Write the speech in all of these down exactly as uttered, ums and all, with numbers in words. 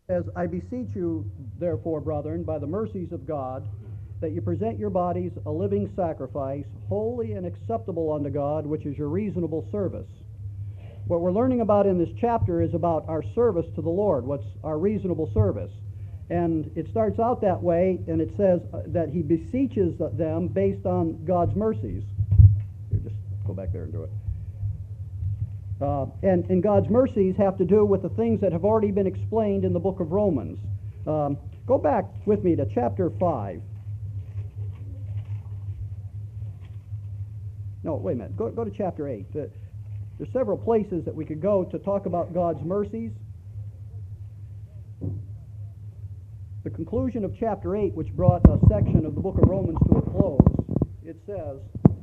As I beseech you, therefore, brethren, by the mercies of God, that you present your bodies a living sacrifice, holy and acceptable unto God, which is your reasonable service. What we're learning about in this chapter is about our service to the Lord, what's our reasonable service. And it starts out that way, and it says that he beseeches them based on God's mercies. Here, just go back there and do it. Uh, and, and God's mercies have to do with the things that have already been explained in the book of Romans. Um, go back with me to chapter five. No, wait a minute. Go, go to chapter eight. Uh, there's several places that we could go to talk about God's mercies. The conclusion of chapter eight, which brought a section of the book of Romans to a close, it says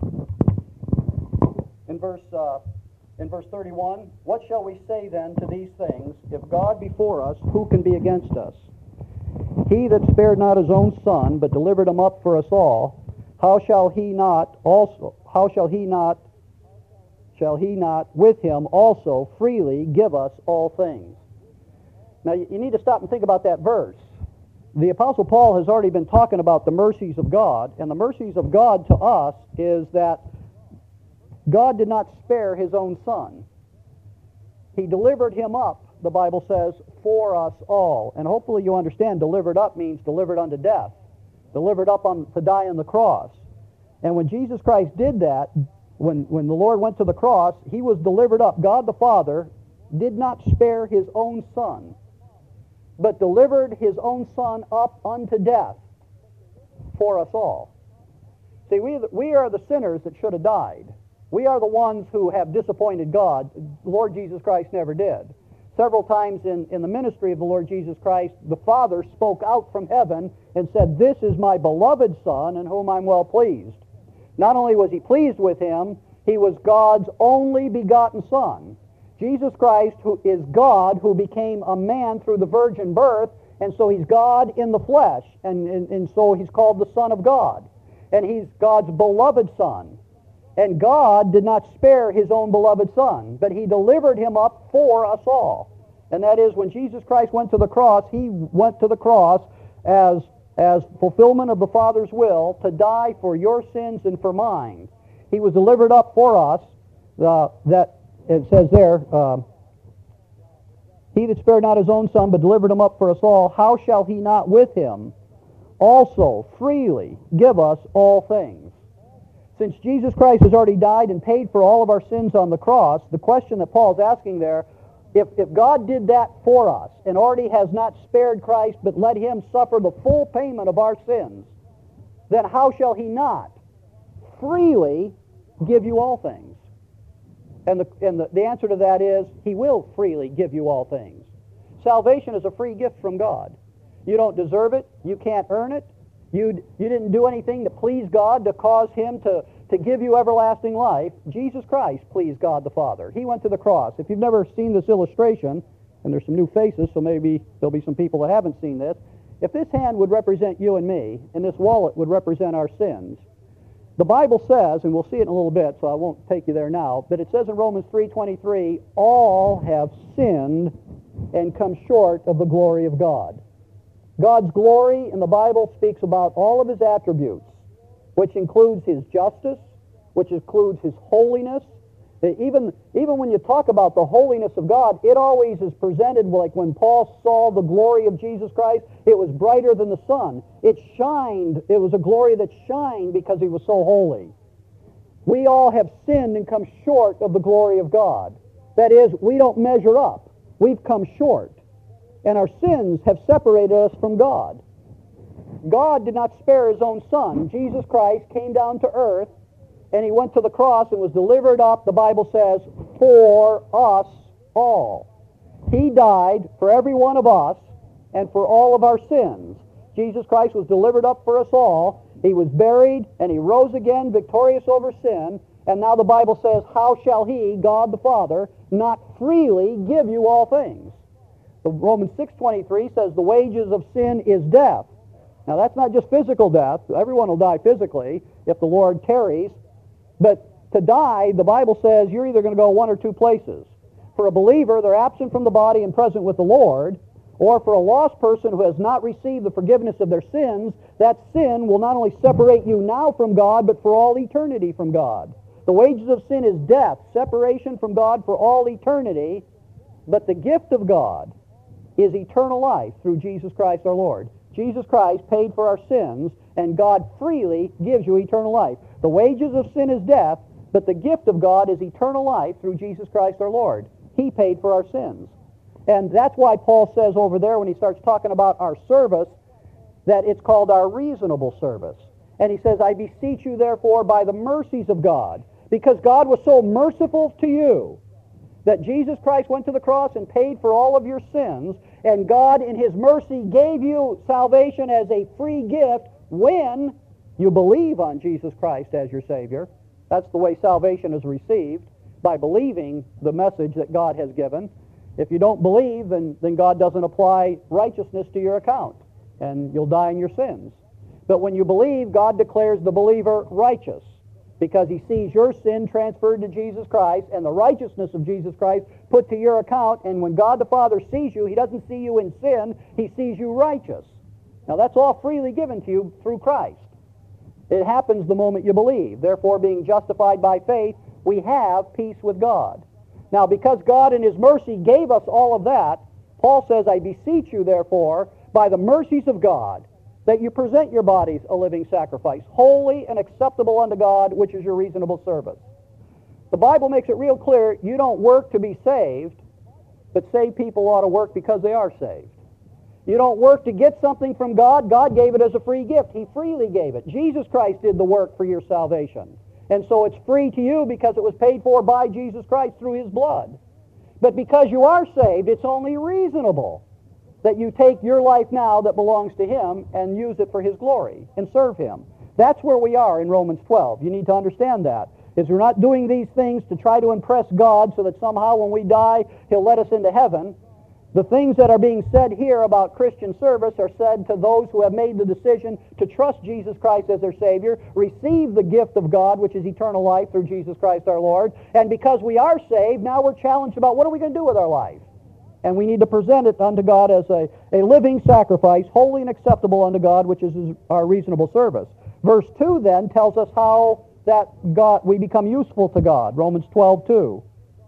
in verse uh, in verse thirty-one, "What shall we say then to these things? If God be for us, who can be against us? He that spared not his own son, but delivered him up for us all, how shall he not also how shall he not shall he not with him also freely give us all things?" Now you need to stop and think about that verse. The Apostle Paul has already been talking about the mercies of God, and the mercies of God to us is that God did not spare his own son. He delivered him up, the Bible says, for us all. And hopefully you understand delivered up means delivered unto death, delivered up on, to die on the cross. And when Jesus Christ did that, when, when the Lord went to the cross, he was delivered up. God the Father did not spare his own son, but delivered his own son up unto death for us all. See, we, we are the sinners that should have died. We are the ones who have disappointed God. The Lord Jesus Christ never did. Several times in, in the ministry of the Lord Jesus Christ, the Father spoke out from heaven and said, "This is my beloved Son in whom I'm well pleased." Not only was he pleased with him, he was God's only begotten Son. Jesus Christ, who is God, who became a man through the virgin birth, and so he's God in the flesh, and, and, and so he's called the Son of God. And he's God's beloved Son. And God did not spare his own beloved Son, but he delivered him up for us all. And that is, when Jesus Christ went to the cross, he went to the cross as, as fulfillment of the Father's will to die for your sins and for mine. He was delivered up for us, uh, that it says there, uh, he that spared not his own son, but delivered him up for us all, how shall he not with him also freely give us all things? Since Jesus Christ has already died and paid for all of our sins on the cross, the question that Paul's asking there, if, if God did that for us and already has not spared Christ but let him suffer the full payment of our sins, then how shall he not freely give you all things? And, the, and the, the answer to that is, he will freely give you all things. Salvation is a free gift from God. You don't deserve it. You can't earn it. You, you didn't do anything to please God to cause him to, to give you everlasting life. Jesus Christ pleased God the Father. He went to the cross. If you've never seen this illustration, and there's some new faces, so maybe there'll be some people that haven't seen this, if this hand would represent you and me, and this wallet would represent our sins, the Bible says, and we'll see it in a little bit, so I won't take you there now, but it says in Romans three twenty-three, all have sinned and come short of the glory of God. God's glory in the Bible speaks about all of his attributes, which includes his justice, which includes his holiness. Even, even when you talk about the holiness of God, it always is presented like when Paul saw the glory of Jesus Christ, it was brighter than the sun. It shined. It was a glory that shined because he was so holy. We all have sinned and come short of the glory of God. That is, we don't measure up. We've come short. And our sins have separated us from God. God did not spare his own son. Jesus Christ came down to earth, and he went to the cross and was delivered up, the Bible says, for us all. He died for every one of us and for all of our sins. Jesus Christ was delivered up for us all. He was buried, and he rose again victorious over sin. And now the Bible says, how shall he, God the Father, not freely give you all things? Romans six twenty-three says the wages of sin is death. Now that's not just physical death. Everyone will die physically if the Lord tarries. But to die, the Bible says you're either going to go one or two places. For a believer, they're absent from the body and present with the Lord, Or for a lost person who has not received the forgiveness of their sins, that sin will not only separate you now from God, but for all eternity from God. The wages of sin is death, separation from God for all eternity, but the gift of God is eternal life through Jesus Christ our Lord. Jesus Christ paid for our sins, and God freely gives you eternal life. The wages of sin is death, but the gift of God is eternal life through Jesus Christ our Lord. He paid for our sins. And that's why Paul says over there when he starts talking about our service, that it's called our reasonable service. And he says, I beseech you therefore by the mercies of God, because God was so merciful to you that Jesus Christ went to the cross and paid for all of your sins, and God in His mercy gave you salvation as a free gift when you believe on Jesus Christ as your Savior. That's the way salvation is received, by believing the message that God has given. If you don't believe, then, then God doesn't apply righteousness to your account, and you'll die in your sins. But when you believe, God declares the believer righteous, because He sees your sin transferred to Jesus Christ and the righteousness of Jesus Christ put to your account. And when God the Father sees you, He doesn't see you in sin, He sees you righteous. Now that's all freely given to you through Christ. It happens the moment you believe. Therefore, being justified by faith, we have peace with God. Now, because God in His mercy gave us all of that, Paul says, I beseech you, therefore, by the mercies of God, that you present your bodies a living sacrifice, holy and acceptable unto God, which is your reasonable service. The Bible makes it real clear, you don't work to be saved, but saved people ought to work because they are saved. You don't work to get something from God. God gave it as a free gift. He freely gave it. Jesus Christ did the work for your salvation. And so it's free to you because it was paid for by Jesus Christ through His blood. But because you are saved, it's only reasonable that you take your life now that belongs to Him and use it for His glory and serve Him. That's where we are in Romans twelve. You need to understand that. Is we're not doing these things to try to impress God so that somehow when we die, He'll let us into heaven. The things that are being said here about Christian service are said to those who have made the decision to trust Jesus Christ as their Savior, receive the gift of God, which is eternal life through Jesus Christ our Lord. And because we are saved, now we're challenged about what are we going to do with our life. And we need to present it unto God as a, a living sacrifice, holy and acceptable unto God, which is our reasonable service. Verse two then tells us how that God we become useful to God. Romans twelve two.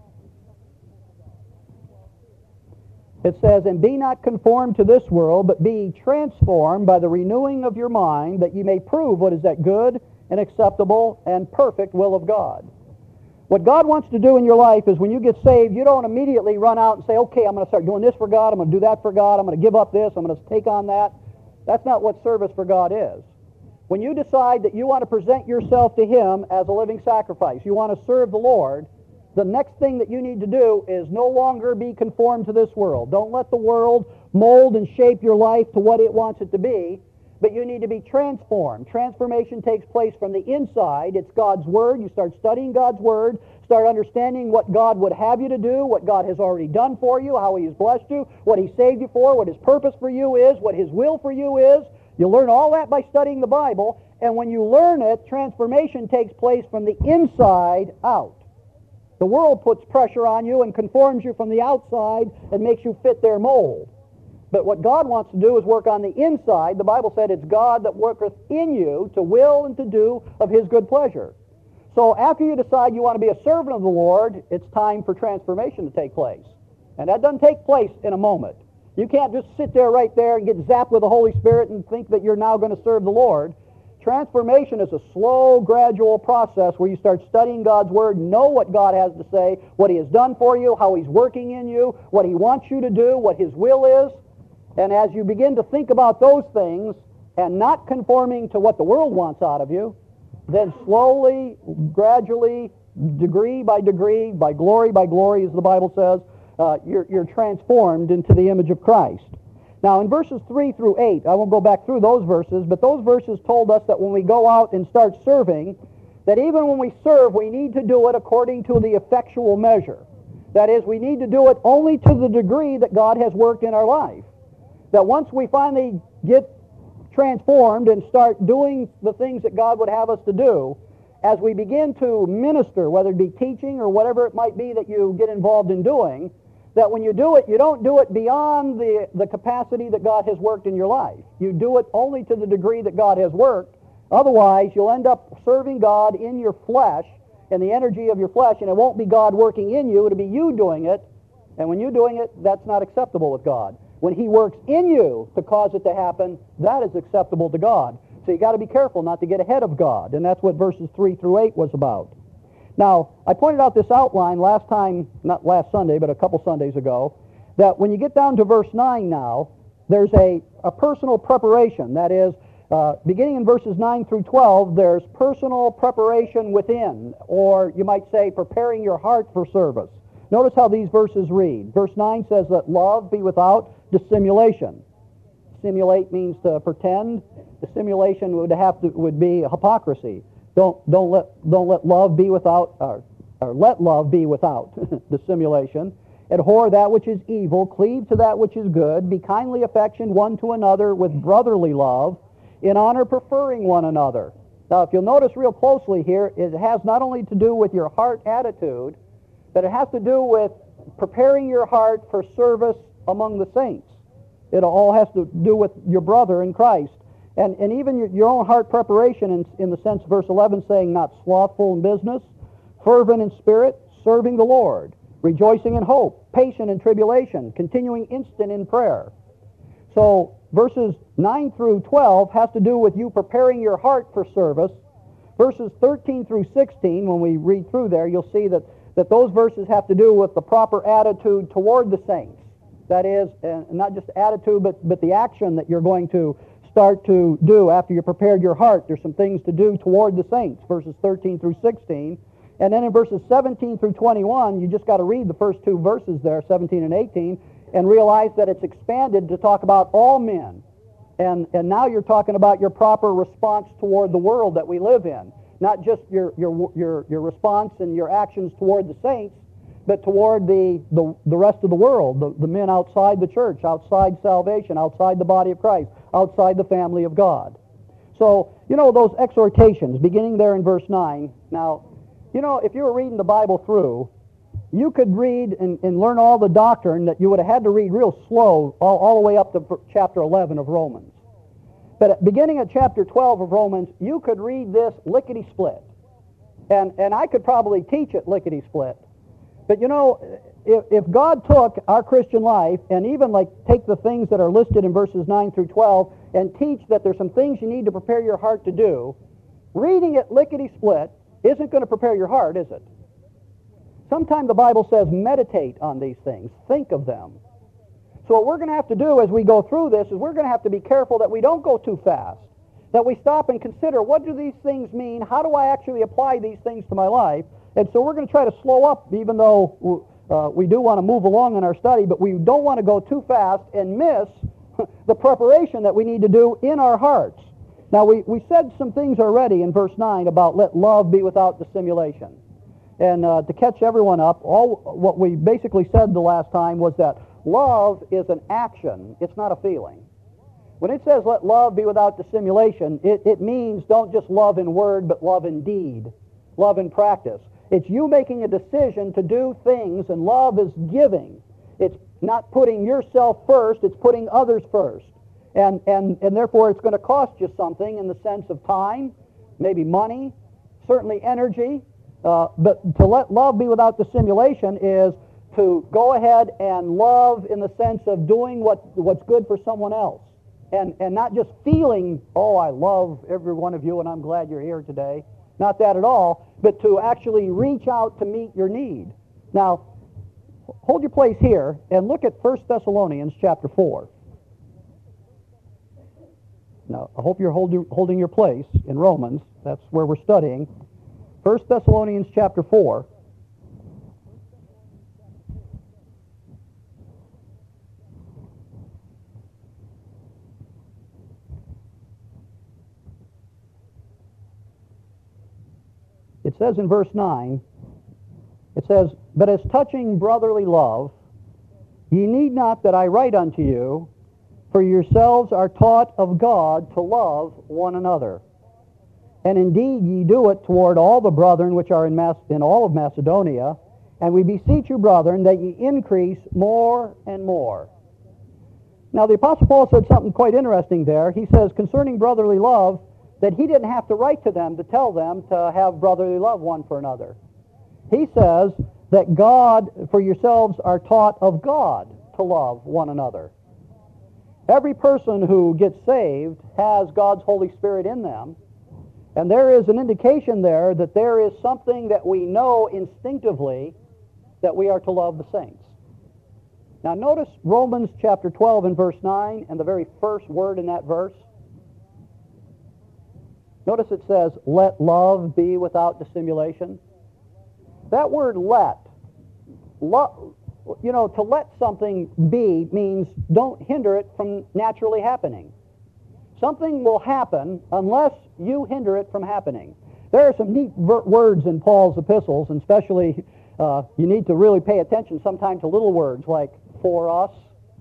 It says, and be not conformed to this world, but be transformed by the renewing of your mind, that ye may prove what is that good and acceptable and perfect will of God. What God wants to do in your life is when you get saved, you don't immediately run out and say, okay, I'm going to start doing this for God, I'm going to do that for God, I'm going to give up this, I'm going to take on that. That's not what service for God is. When you decide that you want to present yourself to Him as a living sacrifice, you want to serve the Lord, the next thing that you need to do is no longer be conformed to this world. Don't let the world mold and shape your life to what it wants it to be, but you need to be transformed. Transformation takes place from the inside. It's God's Word. You start studying God's Word, start understanding what God would have you to do, what God has already done for you, how He has blessed you, what He saved you for, what His purpose for you is, what His will for you is. You learn all that by studying the Bible, and when you learn it, transformation takes place from the inside out. The world puts pressure on you and conforms you from the outside and makes you fit their mold. But what God wants to do is work on the inside. The Bible said it's God that worketh in you to will and to do of His good pleasure. So after you decide you want to be a servant of the Lord, it's time for transformation to take place. And that doesn't take place in a moment. You can't just sit there right there and get zapped with the Holy Spirit and think that you're now going to serve the Lord. Transformation is a slow, gradual process where you start studying God's Word, know what God has to say, what He has done for you, how He's working in you, what He wants you to do, what His will is. And as you begin to think about those things and not conforming to what the world wants out of you, then slowly, gradually, degree by degree, by glory by glory, as the Bible says, uh, you're, you're transformed into the image of Christ. Now, in verses three through eight, I won't go back through those verses, but those verses told us that when we go out and start serving, that even when we serve, we need to do it according to the effectual measure. That is, we need to do it only to the degree that God has worked in our life. That once we finally get transformed and start doing the things that God would have us to do, as we begin to minister, whether it be teaching or whatever it might be that you get involved in doing, that when you do it, you don't do it beyond the, the capacity that God has worked in your life. You do it only to the degree that God has worked. Otherwise, you'll end up serving God in your flesh, in the energy of your flesh, and it won't be God working in you. It'll be you doing it. And when you're doing it, that's not acceptable with God. When He works in you to cause it to happen, that is acceptable to God. So you got to be careful not to get ahead of God, and that's what verses three through eight was about. Now, I pointed out this outline last time, not last Sunday, but a couple Sundays ago, that when you get down to verse nine now, there's a, a personal preparation. That is, uh, beginning in verses nine through twelve, there's personal preparation within, or you might say preparing your heart for service. Notice how these verses read. Verse nine says, "Let love be without dissimulation." Simulate means to pretend. Dissimulation would have to would be hypocrisy. Don't don't let don't let love be without or, or let love be without dissimulation. Abhor that which is evil, cleave to that which is good, be kindly affectioned one to another with brotherly love, in honor preferring one another. Now, if you'll notice real closely here, it has not only to do with your heart attitude, but it has to do with preparing your heart for service among the saints. It all has to do with your brother in Christ. And, and even your, your own heart preparation in, in the sense of verse eleven saying, not slothful in business, fervent in spirit, serving the Lord, rejoicing in hope, patient in tribulation, continuing instant in prayer. So verses nine through twelve has to do with you preparing your heart for service. Verses thirteen through sixteen, when we read through there, you'll see that, that those verses have to do with the proper attitude toward the saints. That is, uh, not just attitude, but, but the action that you're going to start to do after you prepared your heart. There's some things to do toward the saints, verses thirteen through sixteen. And then in verses seventeen through twenty-one, you just got to read the first two verses there, seventeen and eighteen, and realize that it's expanded to talk about all men. And, and now you're talking about your proper response toward the world that we live in. Not just your, your, your, your response and your actions toward the saints, but toward the, the, the rest of the world, the, the men outside the church, outside salvation, outside the body of Christ, outside the family of God. So, you know, those exhortations, beginning there in verse nine. Now, you know, if you were reading the Bible through, you could read and, and learn all the doctrine that you would have had to read real slow all, all the way up to chapter eleven of Romans. But at, beginning at chapter twelve of Romans, you could read this lickety-split. And, and I could probably teach it lickety-split. But you know, if, if God took our Christian life and even like take the things that are listed in verses nine through twelve and teach that there's some things you need to prepare your heart to do, reading it lickety-split isn't going to prepare your heart, is it? Sometimes the Bible says meditate on these things, think of them. So what we're going to have to do as we go through this is we're going to have to be careful that we don't go too fast, that we stop and consider, what do these things mean? How do I actually apply these things to my life? And so we're going to try to slow up, even though uh, we do want to move along in our study, but we don't want to go too fast and miss the preparation that we need to do in our hearts. Now, we, we said some things already in verse nine about let love be without dissimulation. And uh, to catch everyone up, all what we basically said the last time was that love is an action. It's not a feeling. When it says let love be without dissimulation, it, it means don't just love in word, but love in deed, love in practice. It's you making a decision to do things, and love is giving. It's not putting yourself first, it's putting others first. And, and, and therefore it's going to cost you something in the sense of time, maybe money, certainly energy. Uh, but to let love be without dissimulation is to go ahead and love in the sense of doing what, what's good for someone else. And, and not just feeling, oh, I love every one of you and I'm glad you're here today. Not that at all, but to actually reach out to meet your need. Now, hold your place here and look at First Thessalonians chapter four. Now, I hope you're hold, holding your place in Romans. That's where we're studying. First Thessalonians chapter four. It says in verse nine, it says, "But as touching brotherly love, ye need not that I write unto you, for yourselves are taught of God to love one another. And indeed ye do it toward all the brethren which are in, Mas- in all of Macedonia, And we beseech you, brethren, that ye increase more and more. Now, the Apostle Paul said something quite interesting there. He says, concerning brotherly love, that he didn't have to write to them to tell them to have brotherly love one for another. He says that God, for yourselves, are taught of God to love one another. Every person who gets saved has God's Holy Spirit in them, and there is an indication there that there is something that we know instinctively that we are to love the saints. Now notice Romans chapter twelve and verse nine, and the very first word in that verse. Notice it says, let love be without dissimulation. That word let, lo, you know, to let something be means don't hinder it from naturally happening. Something will happen unless you hinder it from happening. There are some neat ver- words in Paul's epistles, and especially uh, you need to really pay attention sometimes to little words like for us.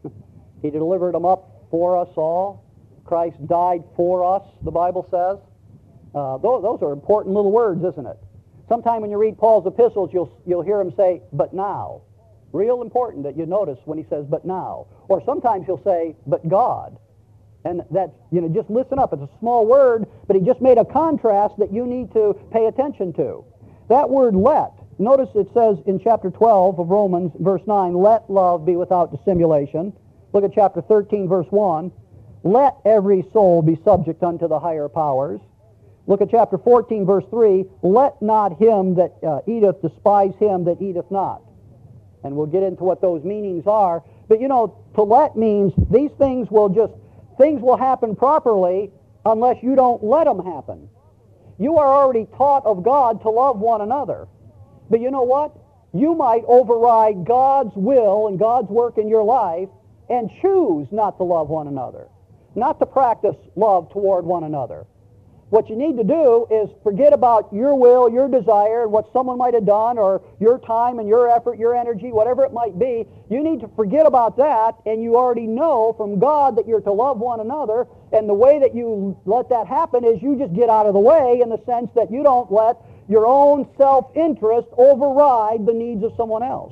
He delivered them up for us all. Christ died for us, the Bible says. Uh, those, those are important little words, isn't it? Sometime when you read Paul's epistles, you'll, you'll hear him say, but now. Real important that you notice when he says, but now. Or sometimes he'll say, but God. And that's, you know, just listen up. It's a small word, but he just made a contrast that you need to pay attention to. That word let, notice it says in chapter twelve of Romans, verse nine, let love be without dissimulation. Look at chapter thirteen, verse one. Let every soul be subject unto the higher powers. Look at chapter fourteen, verse three. Let not him that uh, eateth despise him that eateth not. And we'll get into what those meanings are. But, you know, to let means these things will just, things will happen properly unless you don't let them happen. You are already taught of God to love one another. But you know what? You might override God's will and God's work in your life and choose not to love one another, not to practice love toward one another. What you need to do is forget about your will, your desire, and what someone might have done, or your time and your effort, your energy, whatever it might be. You need to forget about that, and you already know from God that you're to love one another, and the way that you let that happen is you just get out of the way in the sense that you don't let your own self-interest override the needs of someone else.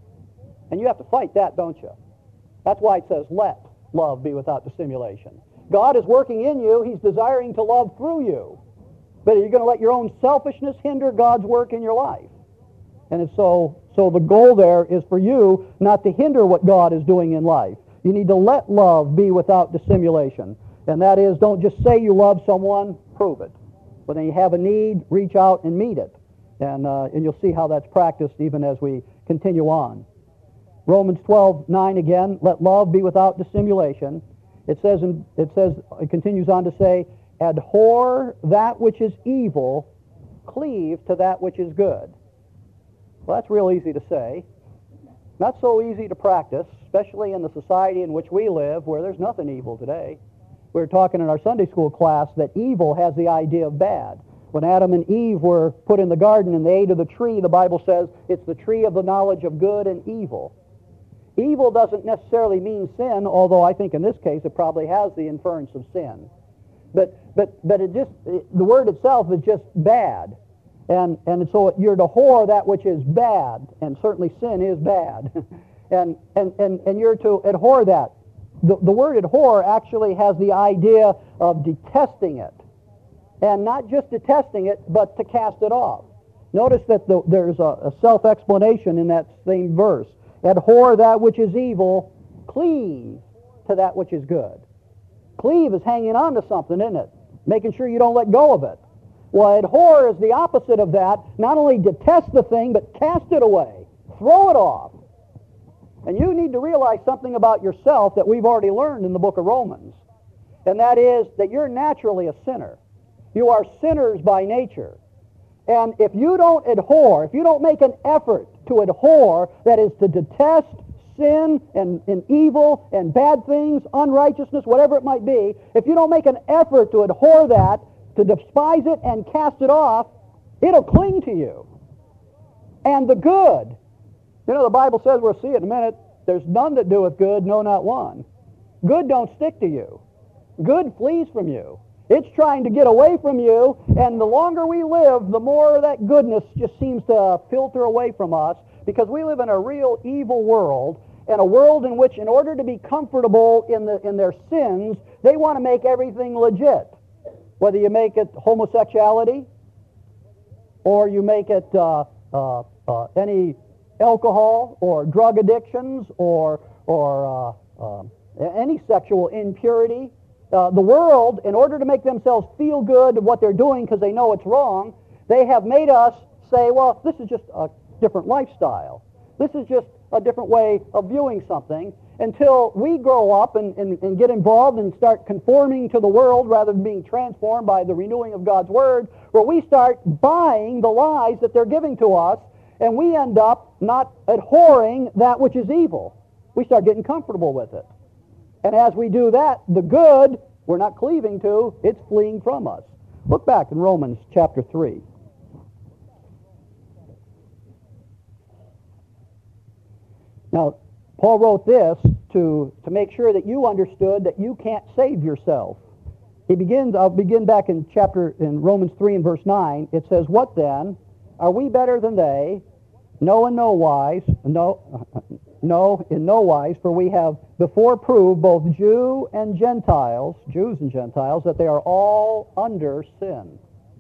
And you have to fight that, don't you? That's why it says, let love be without dissimulation. God is working in you. He's desiring to love through you. But are you going to let your own selfishness hinder God's work in your life? And it's so, so the goal there is for you not to hinder what God is doing in life. You need to let love be without dissimulation. And that is, don't just say you love someone, prove it. When you have a need, reach out and meet it. And, uh, and you'll see how that's practiced even as we continue on. Romans twelve nine again, let love be without dissimulation. It says, in, it says, it continues on to say, abhor that which is evil, cleave to that which is good. Well, that's real easy to say. Not so easy to practice, especially in the society in which we live, where there's nothing evil today. We were talking in our Sunday school class that evil has the idea of bad. When Adam and Eve were put in the garden and they ate of the tree, the Bible says it's the tree of the knowledge of good and evil. Evil doesn't necessarily mean sin, although I think in this case it probably has the inference of sin. But but but it just it, the word itself is just bad, and and so you're to whore that which is bad, and certainly sin is bad, and and and and you're to abhor that. The the word abhor actually has the idea of detesting it, and not just detesting it, but to cast it off. Notice that the, there's a, a self-explanation in that same verse. Abhor that which is evil, cleave to that which is good. Cleave is hanging on to something, isn't it? Making sure you don't let go of it. Well, abhor is the opposite of that. Not only detest the thing, but cast it away. Throw it off. And you need to realize something about yourself that we've already learned in the book of Romans. And that is that you're naturally a sinner. You are sinners by nature. And if you don't abhor, if you don't make an effort to abhor, that is to detest sin and, and evil and bad things, unrighteousness, whatever it might be, if you don't make an effort to abhor that, to despise it and cast it off, it'll cling to you. And the good, you know, the Bible says, we'll see it in a minute, there's none that doeth good, no, not one. Good don't stick to you. Good flees from you. It's trying to get away from you, and the longer we live, the more that goodness just seems to filter away from us because we live in a real evil world, and a world in which, in order to be comfortable in the in their sins, they want to make everything legit. Whether you make it homosexuality, or you make it uh, uh, uh, any alcohol, or drug addictions, or or uh, uh, any sexual impurity. Uh, the world, in order to make themselves feel good of what they're doing because they know it's wrong, they have made us say, well, this is just a different lifestyle. This is just a different way of viewing something, until we grow up and, and, and get involved and start conforming to the world rather than being transformed by the renewing of God's Word, where we start buying the lies that they're giving to us, and we end up not abhorring that which is evil. We start getting comfortable with it. And as we do that, the good we're not cleaving to, it's fleeing from us. Look back in Romans chapter three. Now, Paul wrote this to, to make sure that you understood that you can't save yourself. He begins, I'll begin back in chapter, in Romans three and verse nine. It says, what then? Are we better than they? No, in no wise. No, no, in no wise, for we have before proved, both Jew and Gentiles, Jews and Gentiles, that they are all under sin.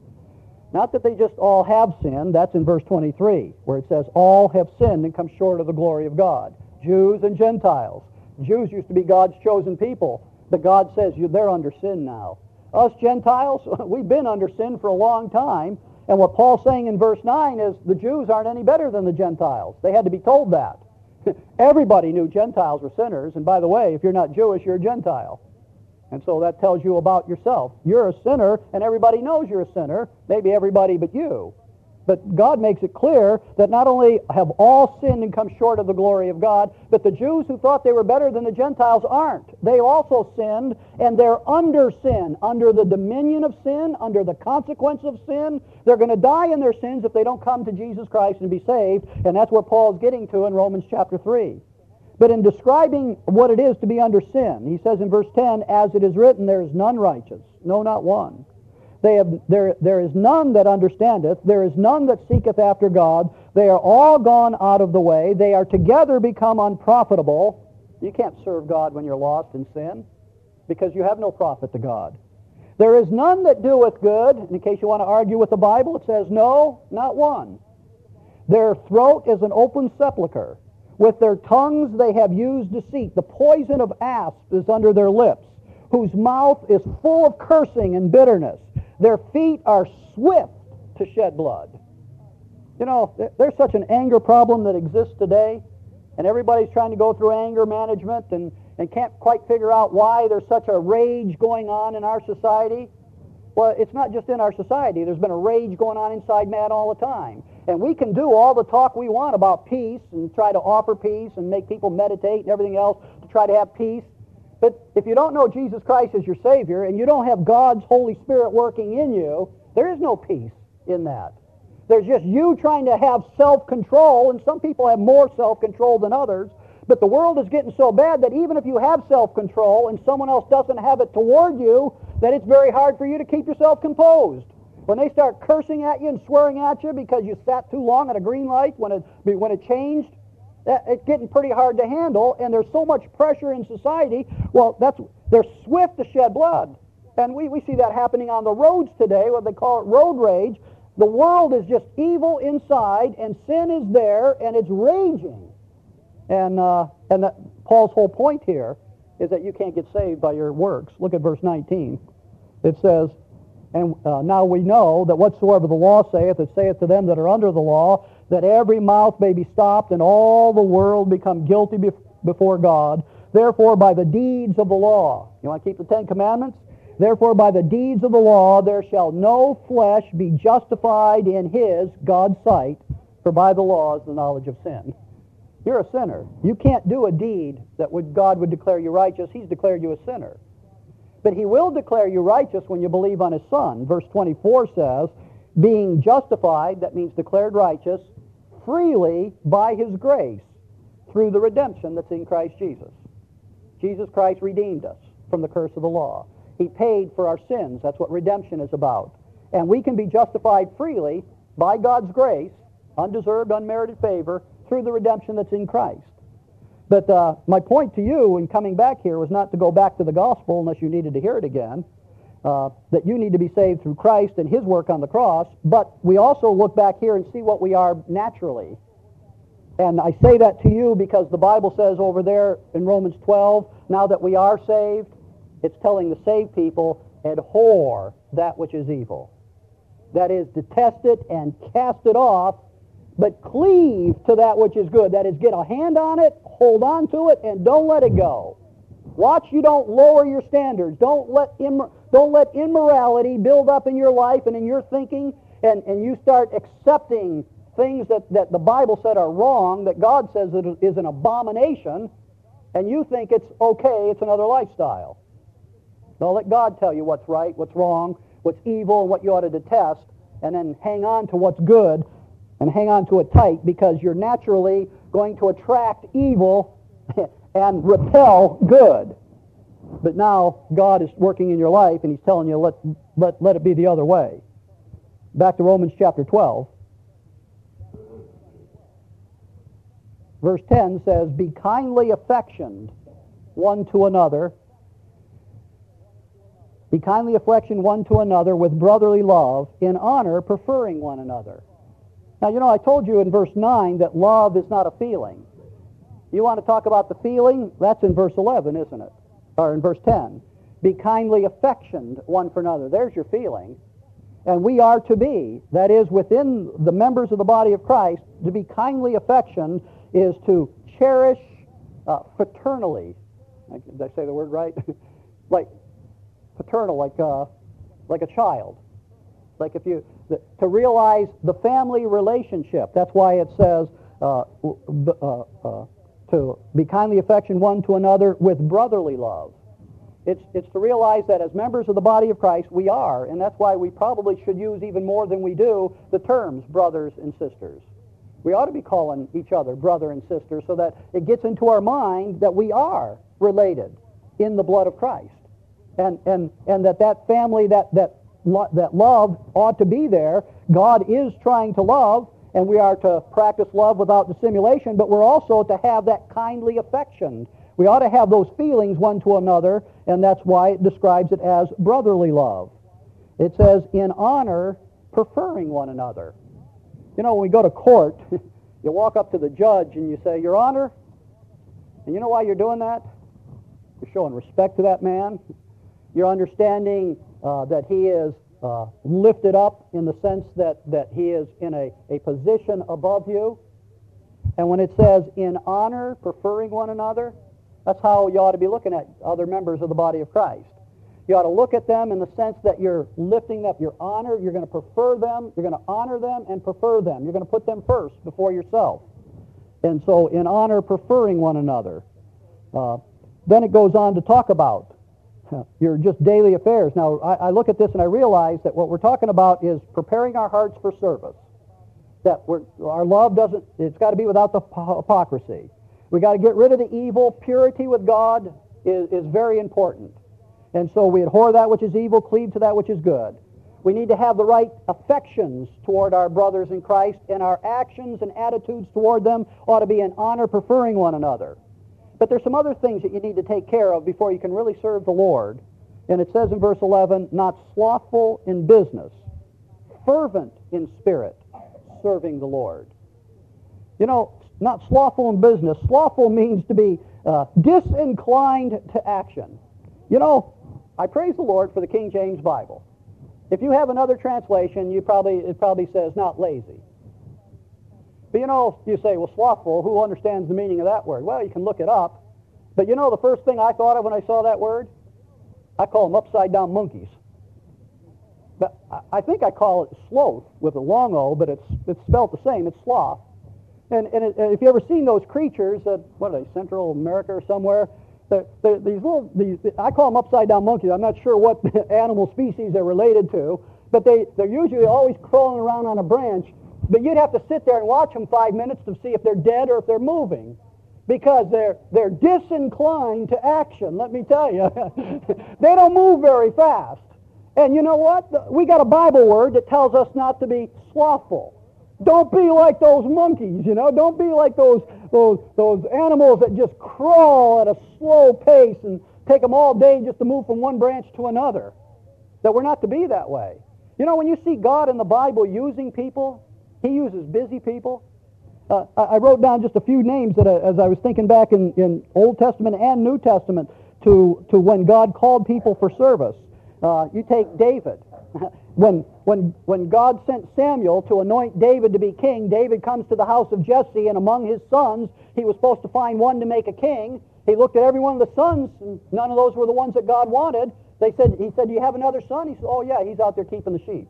Not that they just all have sinned. That's in verse twenty-three, where it says, all have sinned and come short of the glory of God. Jews and Gentiles. Jews used to be God's chosen people, but God says they're under sin now. Us Gentiles, we've been under sin for a long time, and what Paul's saying in verse nine is the Jews aren't any better than the Gentiles. They had to be told that. Everybody knew Gentiles were sinners, and by the way, if you're not Jewish, you're a Gentile. And so that tells you about yourself. You're a sinner, and everybody knows you're a sinner, maybe everybody but you. But God makes it clear that not only have all sinned and come short of the glory of God, but the Jews who thought they were better than the Gentiles aren't. They also sinned, and they're under sin, under the dominion of sin, under the consequence of sin. They're going to die in their sins if they don't come to Jesus Christ and be saved, and that's what Paul's getting to in Romans chapter three. But in describing what it is to be under sin, he says in verse ten, as it is written, there is none righteous, no, not one. They have, there, there is none that understandeth, there is none that seeketh after God. They are all gone out of the way. They are together become unprofitable. You can't serve God when you're lost in sin, because you have no profit to God. There is none that doeth good. In case you want to argue with the Bible, it says, no, not one. Their throat is an open sepulchre. With their tongues they have used deceit. The poison of asps is under their lips, whose mouth is full of cursing and bitterness. Their feet are swift to shed blood. You know, there's such an anger problem that exists today, and everybody's trying to go through anger management and, and can't quite figure out why there's such a rage going on in our society. Well, it's not just in our society. There's been a rage going on inside man all the time. And we can do all the talk we want about peace and try to offer peace and make people meditate and everything else to try to have peace. But if you don't know Jesus Christ as your Savior and you don't have God's Holy Spirit working in you, there is no peace in that. There's just you trying to have self-control, and some people have more self-control than others. But the world is getting so bad that even if you have self-control and someone else doesn't have it toward you, that it's very hard for you to keep yourself composed. When they start cursing at you and swearing at you because you sat too long at a green light when it, when it changed, it's getting pretty hard to handle, and there's so much pressure in society. Well, that's they're swift to shed blood. And we, we see that happening on the roads today, what they call it road rage. The world is just evil inside, and sin is there, and it's raging. And uh, and that, Paul's whole point here is that you can't get saved by your works. Look at verse nineteen. It says, and uh, now we know that whatsoever the law saith, it saith to them that are under the law, that every mouth may be stopped, and all the world become guilty bef- before God. Therefore, by the deeds of the law, you want to keep the Ten Commandments? Therefore, by the deeds of the law, there shall no flesh be justified in his, God's sight, for by the law is the knowledge of sin. You're a sinner. You can't do a deed that would God would declare you righteous. He's declared you a sinner. But he will declare you righteous when you believe on his Son. Verse twenty-four says, being justified, that means declared righteous, freely by his grace through the redemption that's in Christ Jesus. Jesus Christ redeemed us from the curse of the law. He paid for our sins. That's what redemption is about. And we can be justified freely by God's grace, undeserved, unmerited favor, through the redemption that's in Christ. But uh, my point to you in coming back here was not to go back to the gospel unless you needed to hear it again, uh, that you need to be saved through Christ and his work on the cross, but we also look back here and see what we are naturally. And I say that to you because the Bible says over there in Romans twelve, now that we are saved, it's telling the saved people, abhor that which is evil. That is, detest it and cast it off, but cleave to that which is good. That is, get a hand on it, hold on to it, and don't let it go. Watch you don't lower your standards. Don't let immor- don't let immorality build up in your life and in your thinking, and, and you start accepting things that, that the Bible said are wrong, that God says it is an abomination, and you think it's okay, it's another lifestyle. Don't let God tell you what's right, what's wrong, what's evil, and what you ought to detest, and then hang on to what's good, and hang on to it tight, because you're naturally going to attract evil and repel good. But now God is working in your life, and he's telling you, let, let, let it be the other way. Back to Romans chapter twelve. Verse ten says, be kindly affectioned one to another. Be kindly affectioned one to another with brotherly love, in honor, preferring one another. Now, you know, I told you in verse nine that love is not a feeling. You want to talk about the feeling? That's in verse eleven, isn't it? Or in verse ten. Be kindly affectioned one for another. There's your feeling. And we are to be, that is, within the members of the body of Christ, to be kindly affectioned is to cherish uh, fraternally. Did I say the word right? Like paternal, like uh, like a child. Like if you the, to realize the family relationship. That's why it says uh, uh, uh, to be kindly affectioned one to another with brotherly love. It's it's to realize that as members of the body of Christ, we are, and that's why we probably should use even more than we do the terms brothers and sisters. We ought to be calling each other brother and sister so that it gets into our mind that we are related in the blood of Christ. And and and that that family, that that lo- that love ought to be there. God is trying to love, and we are to practice love without dissimulation, but we're also to have that kindly affection. We ought to have those feelings one to another, and that's why it describes it as brotherly love. It says, in honor, preferring one another. You know, when we go to court, you walk up to the judge and you say, Your Honor, and you know why you're doing that? You're showing respect to that man. You're understanding uh, that he is uh, lifted up in the sense that, that he is in a, a position above you. And when it says, in honor, preferring one another, that's how you ought to be looking at other members of the body of Christ. You ought to look at them in the sense that you're lifting up your honor. You're going to prefer them. You're going to honor them and prefer them. You're going to put them first before yourself. And so in honor, preferring one another. Uh, then it goes on to talk about uh, your just daily affairs. Now, I, I look at this and I realize that what we're talking about is preparing our hearts for service. That we're, our love doesn't, it's got to be without the hypocrisy. We got to get rid of the evil. Purity with God is, is very important. And so we abhor that which is evil, cleave to that which is good. We need to have the right affections toward our brothers in Christ, and our actions and attitudes toward them ought to be in honor, preferring one another. But there's some other things that you need to take care of before you can really serve the Lord. And it says in verse eleven, not slothful in business, fervent in spirit, serving the Lord. You know, not slothful in business. Slothful means to be uh, disinclined to action. You know, I praise the Lord for the King James Bible. If you have another translation, you probably it probably says not lazy. But you know, you say, well, slothful, who understands the meaning of that word? Well, you can look it up. But you know the first thing I thought of when I saw that word? I call them upside-down monkeys. But I think I call it sloth with a long O, but it's it's spelled the same. It's sloth. And, and, it, and if you ever seen those creatures, uh, what are they, Central America or somewhere? They're, they're, these little, these, I call them upside-down monkeys. I'm not sure what animal species they're related to, but they, they're usually always crawling around on a branch. But you'd have to sit there and watch them five minutes to see if they're dead or if they're moving, because they're they're disinclined to action. Let me tell you, they don't move very fast. And you know what? We got a Bible word that tells us not to be slothful. Don't be like those monkeys, you know. Don't be like those those those animals that just crawl at a slow pace and take them all day just to move from one branch to another. That we're not to be that way. You know, when you see God in the Bible using people, He uses busy people. Uh, I wrote down just a few names that, uh, as I was thinking back in, in Old Testament and New Testament to, to when God called people for service. Uh, you take David. When, when, when God sent Samuel to anoint David to be king, David comes to the house of Jesse, and among his sons, he was supposed to find one to make a king. He looked at every one of the sons, and none of those were the ones that God wanted. They said, he said, "Do you have another son?" He said, "Oh yeah, he's out there keeping the sheep."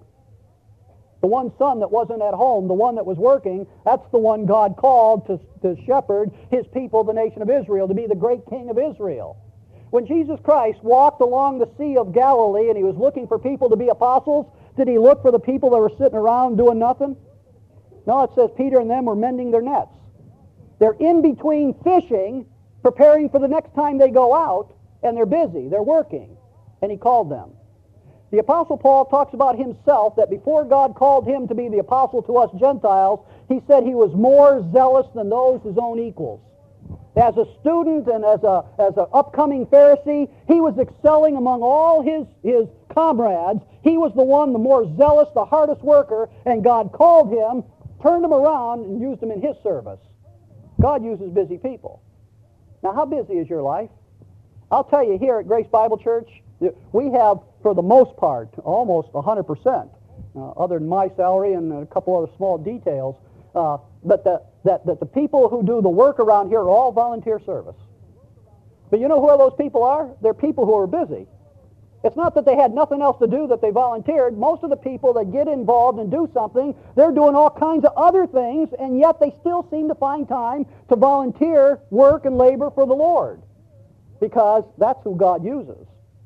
The one son that wasn't at home, the one that was working, that's the one God called to, to shepherd His people, the nation of Israel, to be the great king of Israel. When Jesus Christ walked along the Sea of Galilee and He was looking for people to be apostles, did He look for the people that were sitting around doing nothing? No, it says Peter and them were mending their nets. They're in between fishing, preparing for the next time they go out, and they're busy, they're working. And He called them. The Apostle Paul talks about himself that before God called him to be the apostle to us Gentiles, he said he was more zealous than those his own equals. As a student and as a as an upcoming Pharisee, he was excelling among all his, his comrades. He was the one, the more zealous, the hardest worker, and God called him, turned him around, and used him in His service. God uses busy people. Now, how busy is your life? I'll tell you, here at Grace Bible Church, we have, for the most part, almost one hundred percent, uh, other than my salary and a couple other small details, uh, but the, that, that the people who do the work around here are all volunteer service. But you know who those people are? They're people who are busy. It's not that they had nothing else to do that they volunteered. Most of the people that get involved and do something, they're doing all kinds of other things, and yet they still seem to find time to volunteer work and labor for the Lord, because that's who God uses.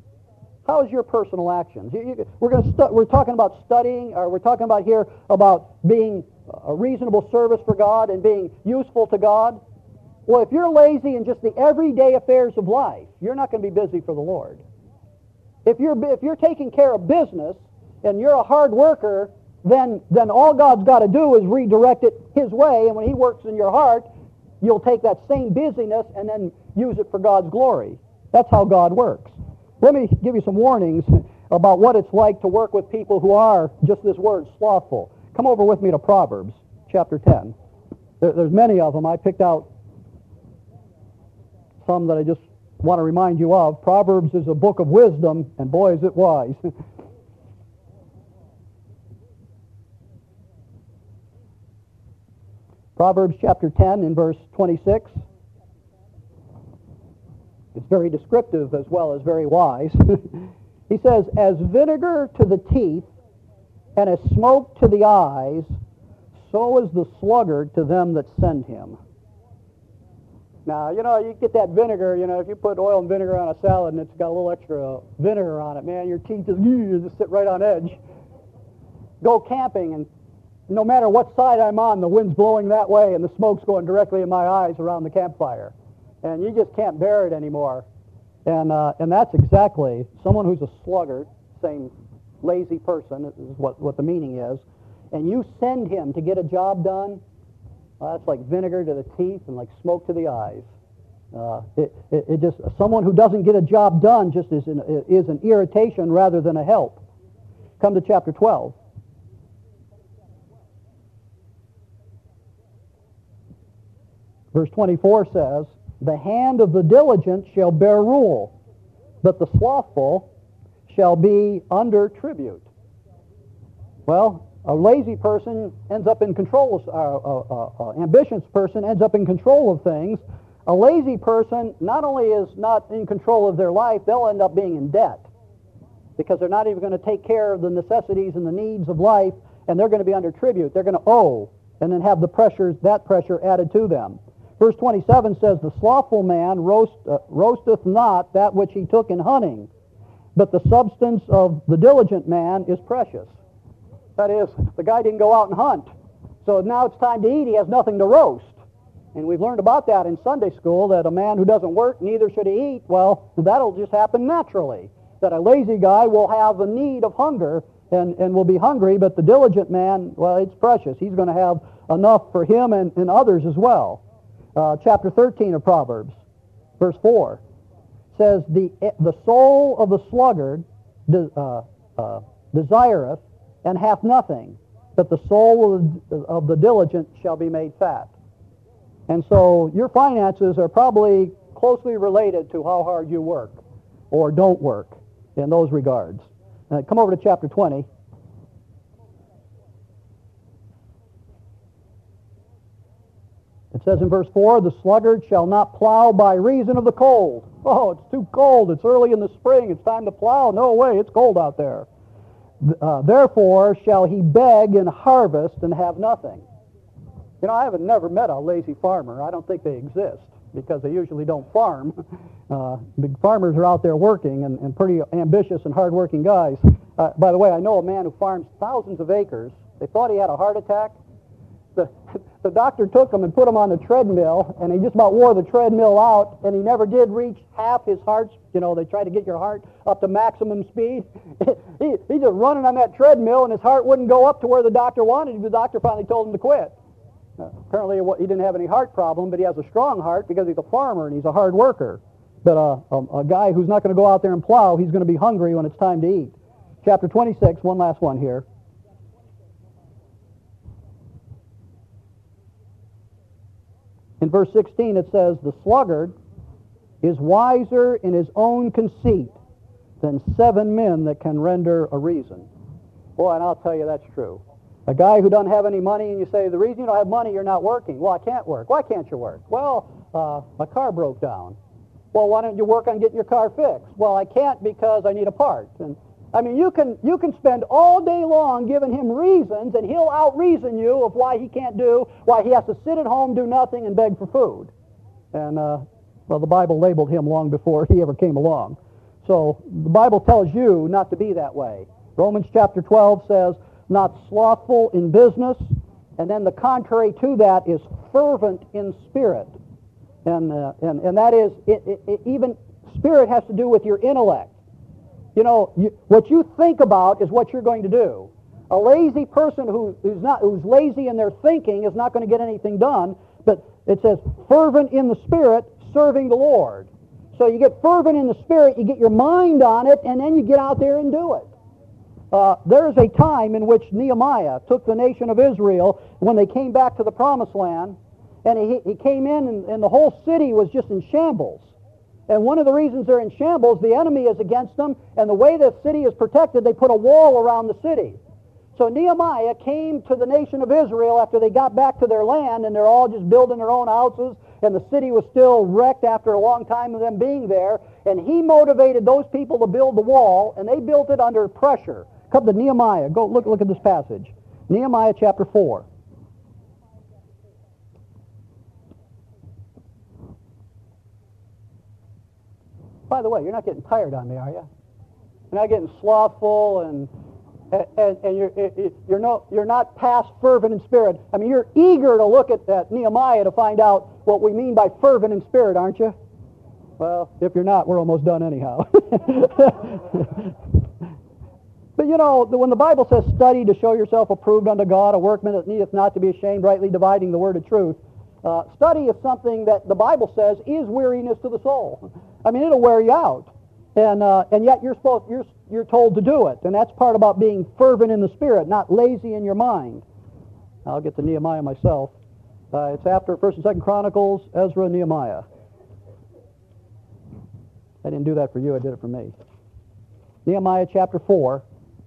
How is your personal actions? You, you, we're going to stu- we're talking about studying, or we're talking about here about being a reasonable service for God and being useful to God. Well, if you're lazy in just the everyday affairs of life, you're not going to be busy for the Lord. If you're if you're taking care of business and you're a hard worker, then then all God's got to do is redirect it His way, and when He works in your heart, you'll take that same busyness and then use it for God's glory. That's how God works. Let me give you some warnings about what it's like to work with people who are, just this word, slothful. Come over with me to Proverbs chapter ten. There, there's many of them. I picked out some that I just want to remind you of. Proverbs is a book of wisdom, and boy, is it wise. Proverbs chapter ten in verse twenty-six. It's very descriptive as well as very wise. He says, "As vinegar to the teeth and as smoke to the eyes, so is the sluggard to them that send him." Now, you know, you get that vinegar, you know, if you put oil and vinegar on a salad and it's got a little extra vinegar on it, man, your teeth just, just sit right on edge. Go camping, and no matter what side I'm on, the wind's blowing that way and the smoke's going directly in my eyes around the campfire. And you just can't bear it anymore. And uh, and that's exactly someone who's a sluggard, same lazy person is what, what the meaning is, and you send him to get a job done, well, that's like vinegar to the teeth and like smoke to the eyes. Uh, it, it, it just someone who doesn't get a job done just is an, is an irritation rather than a help. Come to chapter twelve. Verse twenty-four says, "The hand of the diligent shall bear rule, but the slothful shall be under tribute." Well, a lazy person ends up in control of, uh, uh, uh, ambitious person ends up in control of things. A lazy person not only is not in control of their life, they'll end up being in debt because they're not even going to take care of the necessities and the needs of life, and they're going to be under tribute. They're going to owe, and then have the pressures, that pressure added to them. Verse twenty-seven says, "The slothful man roast, uh, roasteth not that which he took in hunting, but the substance of the diligent man is precious." That is, the guy didn't go out and hunt, so now it's time to eat. He has nothing to roast. And we've learned about that in Sunday school, that a man who doesn't work, neither should he eat. Well, that'll just happen naturally, that a lazy guy will have a need of hunger, and, and will be hungry, but the diligent man, well, it's precious. He's going to have enough for him and, and others as well. Uh, chapter thirteen of Proverbs, verse four, says, The, the soul of the sluggard de, uh, uh, desireth and hath nothing, but the soul of, of the diligent shall be made fat. And so your finances are probably closely related to how hard you work or don't work in those regards. Uh, come over to chapter twenty. It says in verse four, The sluggard shall not plow by reason of the cold. Oh, it's too cold. It's early in the spring. It's time to plow. No way, it's cold out there. Uh, Therefore shall he beg and harvest and have nothing. You know, I haven't never met a lazy farmer. I don't think they exist because they usually don't farm. Uh, big farmers are out there working and, and pretty ambitious and hard-working guys. Uh, by the way, I know a man who farms thousands of acres. They thought he had a heart attack. The, the doctor took him and put him on the treadmill, and he just about wore the treadmill out, and he never did reach half his heart's, you know, they try to get your heart up to maximum speed. he, he just running on that treadmill, and his heart wouldn't go up to where the doctor wanted. The doctor finally told him to quit. Uh, apparently he didn't have any heart problem, but he has a strong heart because he's a farmer and he's a hard worker. But uh, a, a guy who's not going to go out there and plow, he's going to be hungry when it's time to eat. Chapter twenty-six, one last one here. In verse sixteen it says, The sluggard is wiser in his own conceit than seven men that can render a reason. Boy, and I'll tell you that's true. A guy who doesn't have any money, and you say, the reason you don't have money, you're not working. Well, I can't work. Why can't you work? Well, uh, my car broke down. Well, why don't you work on getting your car fixed? Well, I can't because I need a part. And I mean, you can you can spend all day long giving him reasons, and he'll out-reason you of why he can't do, why he has to sit at home, do nothing, and beg for food. And, uh, well, the Bible labeled him long before he ever came along. So the Bible tells you not to be that way. Romans chapter twelve says, not slothful in business, and then the contrary to that is fervent in spirit. And, uh, and, and that is, it, it, it, even spirit has to do with your intellect. You know, you, what you think about is what you're going to do. A lazy person who, who's not who's lazy in their thinking is not going to get anything done, but it says fervent in the spirit, serving the Lord. So you get fervent in the spirit, you get your mind on it, and then you get out there and do it. Uh, there is a time in which Nehemiah took the nation of Israel when they came back to the Promised Land, and he, he came in and, and the whole city was just in shambles. And one of the reasons they're in shambles, the enemy is against them, and the way the city is protected, they put a wall around the city. So Nehemiah came to the nation of Israel after they got back to their land, and they're all just building their own houses, and the city was still wrecked after a long time of them being there, and he motivated those people to build the wall, and they built it under pressure. Come to Nehemiah. Go look, look at this passage. Nehemiah chapter four. By the way, you're not getting tired on me, are you? You're not getting slothful, and and, and you're you're no you're not past fervent in spirit. I mean, you're eager to look at, at Nehemiah to find out what we mean by fervent in spirit, aren't you? Well, if you're not, we're almost done anyhow. But you know, when the Bible says, "Study to show yourself approved unto God, a workman that needeth not to be ashamed, rightly dividing the word of truth," uh, study is something that the Bible says is weariness to the soul. I mean, it'll wear you out, and uh, and yet you're supposed you're you're told to do it, and that's part about being fervent in the spirit, not lazy in your mind. I'll get to Nehemiah myself. Uh, it's after First and Second Chronicles, Ezra, Nehemiah. I didn't do that for you; I did it for me. Nehemiah chapter four.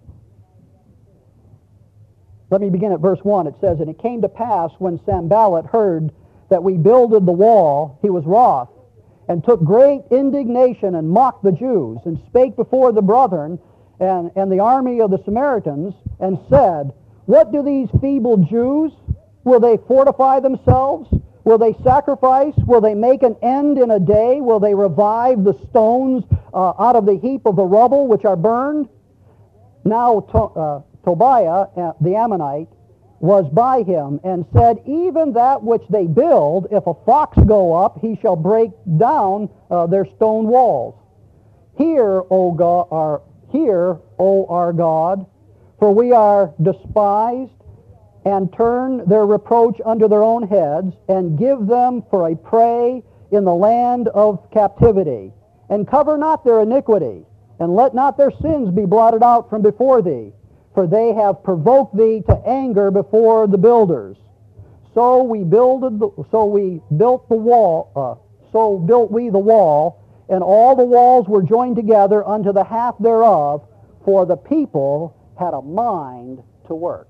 Let me begin at verse one. It says, "And it came to pass when Sanballat heard that we builded the wall, he was wroth, and took great indignation, and mocked the Jews, and spake before the brethren and, and the army of the Samaritans, and said, What do these feeble Jews? Will they fortify themselves? Will they sacrifice? Will they make an end in a day? Will they revive the stones uh, out of the heap of the rubble which are burned?" Now to, uh, Tobiah, uh, the Ammonite, was by him, and said, Even that which they build, if a fox go up, he shall break down uh, their stone walls. Hear, O God, our, hear, O our God, For we are despised, and turn their reproach under their own heads, and give them for a prey in the land of captivity. And cover not their iniquity, and let not their sins be blotted out from before thee. For they have provoked thee to anger before the builders. So we builded, the, so we built the wall. Uh, so built we the wall, and all the walls were joined together unto the half thereof. For the people had a mind to work.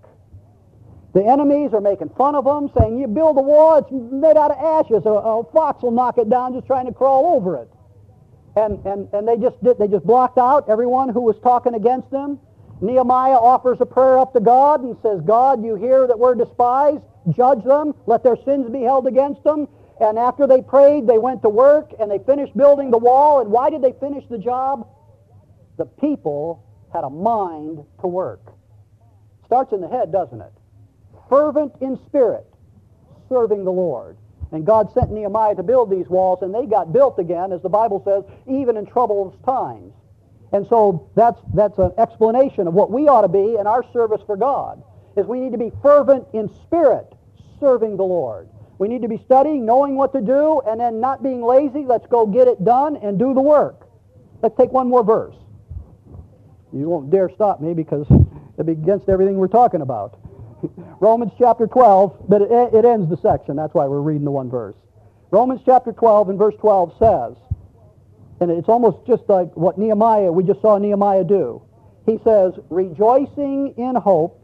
The enemies are making fun of them, saying, "You build a wall; it's made out of ashes. A, a fox will knock it down just trying to crawl over it." And and and they just did, they just blocked out everyone who was talking against them. Nehemiah offers a prayer up to God and says, "God, you hear that we're despised. Judge them. Let their sins be held against them." And after they prayed, they went to work and they finished building the wall. And why did they finish the job? The people had a mind to work. Starts in the head, doesn't it? Fervent in spirit, serving the Lord. And God sent Nehemiah to build these walls, and they got built again, as the Bible says, even in troublous times. And so that's that's an explanation of what we ought to be in our service for God, is we need to be fervent in spirit, serving the Lord. We need to be studying, knowing what to do, and then not being lazy. Let's go get it done and do the work. Let's take one more verse. You won't dare stop me because it'll be against everything we're talking about. Romans chapter twelve, but it, it ends the section. That's why we're reading the one verse. Romans chapter twelve and verse twelve says, and it's almost just like what Nehemiah, we just saw Nehemiah do. He says, rejoicing in hope,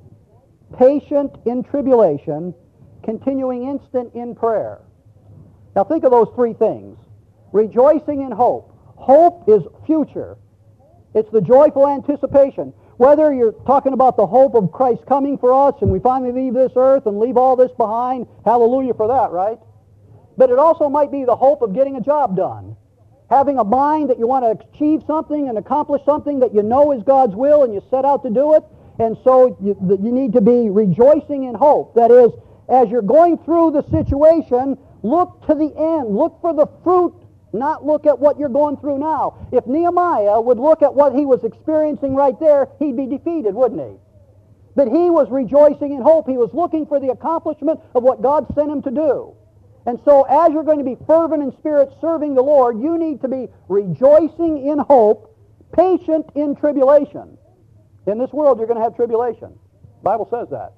patient in tribulation, continuing instant in prayer. Now think of those three things. Rejoicing in hope. Hope is future. It's the joyful anticipation. Whether you're talking about the hope of Christ coming for us and we finally leave this earth and leave all this behind, hallelujah for that, right? But it also might be the hope of getting a job done. Having a mind that you want to achieve something and accomplish something that you know is God's will and you set out to do it. And so you, you need to be rejoicing in hope. That is, as you're going through the situation, look to the end. Look for the fruit, not look at what you're going through now. If Nehemiah would look at what he was experiencing right there, he'd be defeated, wouldn't he? But he was rejoicing in hope. He was looking for the accomplishment of what God sent him to do. And so as you're going to be fervent in spirit serving the Lord, you need to be rejoicing in hope, patient in tribulation. In this world, you're going to have tribulation. The Bible says that.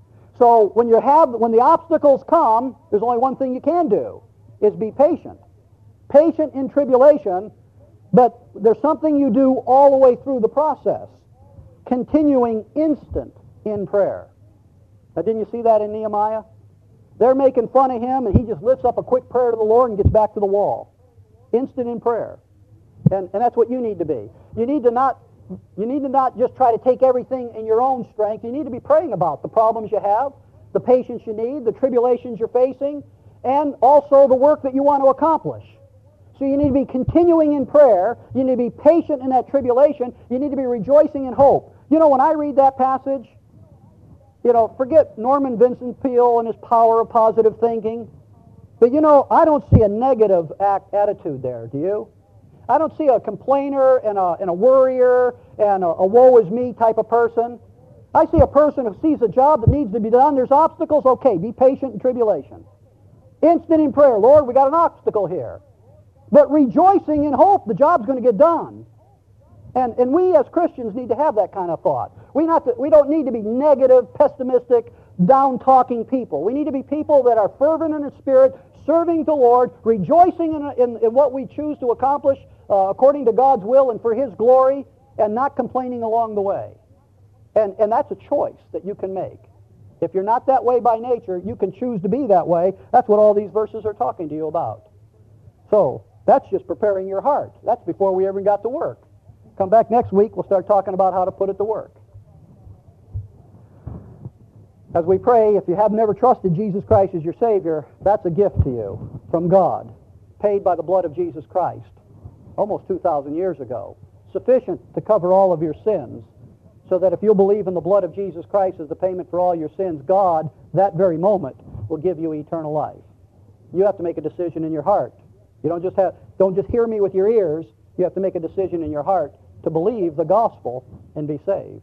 So when you have, when the obstacles come, there's only one thing you can do, is be patient. Patient in tribulation, but there's something you do all the way through the process. Continuing instant in prayer. Now, didn't you see that in Nehemiah? They're making fun of him, and he just lifts up a quick prayer to the Lord and gets back to the wall. Instant in prayer. And, and that's what you need to be. You need to not you need to not just try to take everything in your own strength. You need to be praying about the problems you have, the patience you need, the tribulations you're facing, and also the work that you want to accomplish. So you need to be continuing in prayer. You need to be patient in that tribulation. You need to be rejoicing in hope. You know, when I read that passage, you know, forget Norman Vincent Peale and his power of positive thinking. But, you know, I don't see a negative act, attitude there, do you? I don't see a complainer and a, and a worrier and a, a woe is me type of person. I see a person who sees a job that needs to be done. There's obstacles. Okay, be patient in tribulation. Instant in prayer. Lord, we got an obstacle here. But rejoicing in hope, the job's going to get done. And, and we as Christians need to have that kind of thought. We, not to, we don't need to be negative, pessimistic, down-talking people. We need to be people that are fervent in the Spirit, serving the Lord, rejoicing in, in, in what we choose to accomplish uh, according to God's will and for His glory, and not complaining along the way. And, and that's a choice that you can make. If you're not that way by nature, you can choose to be that way. That's what all these verses are talking to you about. So, that's just preparing your heart. That's before we ever got to work. Come back next week, we'll start talking about how to put it to work. As we pray, if you have never trusted Jesus Christ as your Savior, that's a gift to you from God, paid by the blood of Jesus Christ, almost two thousand years ago, sufficient to cover all of your sins, so that if you'll believe in the blood of Jesus Christ as the payment for all your sins, God, that very moment, will give you eternal life. You have to make a decision in your heart. You don't just have, don't just hear me with your ears. You have to make a decision in your heart to believe the gospel and be saved.